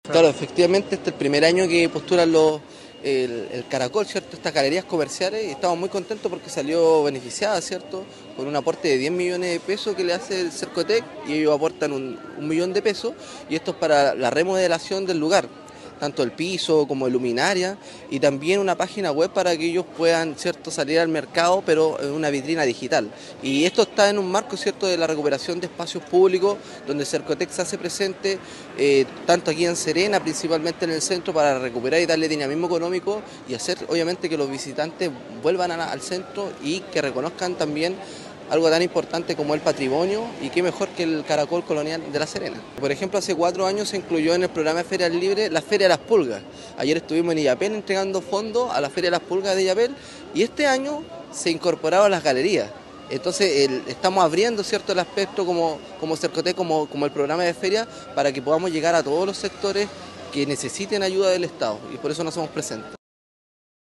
Claro, efectivamente este es el primer año que postulan el Caracol, ¿cierto? Estas galerías comerciales, y estamos muy contentos porque salió beneficiada, ¿cierto? Con un aporte de 10 millones de pesos que le hace el Cercotec, y ellos aportan un millón de pesos, y esto es para la remodelación del lugar, tanto el piso como luminaria, y también una página web para que ellos puedan, ¿cierto?, salir al mercado, pero en una vitrina digital. Y esto está en un marco, ¿cierto?, de la recuperación de espacios públicos, donde Cercotec se hace presente, tanto aquí en Serena, principalmente en el centro, para recuperar y darle dinamismo económico y hacer, obviamente, que los visitantes vuelvan al centro y que reconozcan también algo tan importante como el patrimonio, y qué mejor que el Caracol Colonial de La Serena. Por ejemplo, hace 4 años se incluyó en el programa de Ferias Libres la Feria de las Pulgas. Ayer estuvimos en Illapel entregando fondos a la Feria de las Pulgas de Illapel, y este año se incorporaron las galerías. Entonces estamos abriendo, ¿cierto?, el aspecto como Cercotec, como el programa de feria, para que podamos llegar a todos los sectores que necesiten ayuda del Estado, y por eso nos hacemos presentes.